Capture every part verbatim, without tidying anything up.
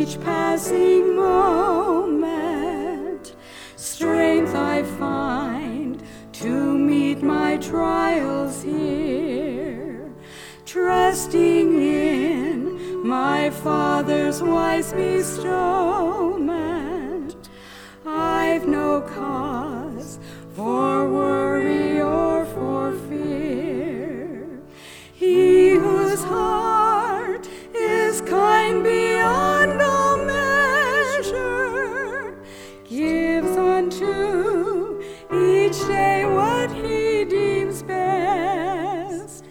each passing moment. Strength I find to meet my trials here, trusting in my Father's wise bestowment. I've no cause for worry or for fear. He whose heart is kind beyond all measure gives unto each day what he deems best.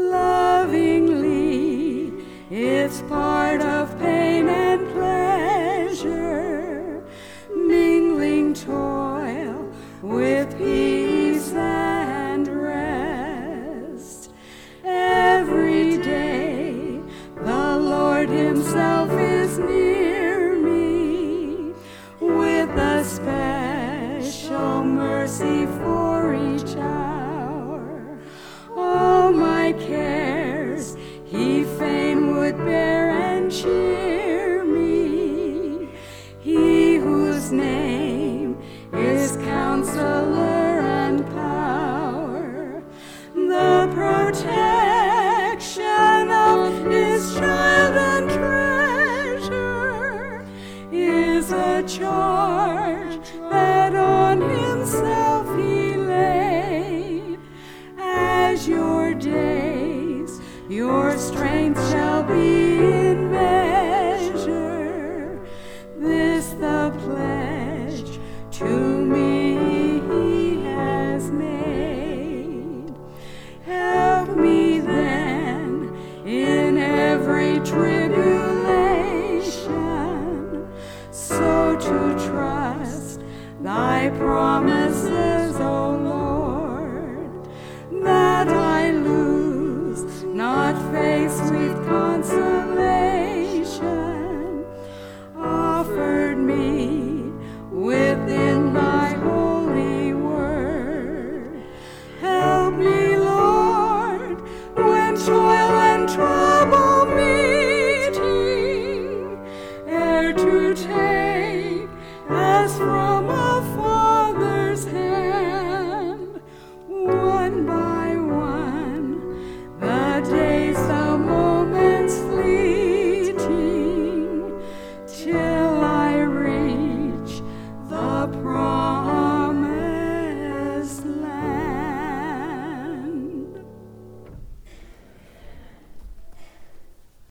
Lovingly, it's part of pain and pleasure, mingling toil with peace and rest. Every day the Lord himself is near me, with a special mercy for each hour. All my cares he fain would bear and cheer me, he whose name is Counselor and Power, the protection of his child and treasure, is a charge that on himself he laid. As your days, your strength shall be in measure. This the pledge to me he has made. Help me then in every tribulation, so to trust thy promises, O Lord, that I lose not face with consolation offered me within thy holy word. Help me, Lord, when toil and trial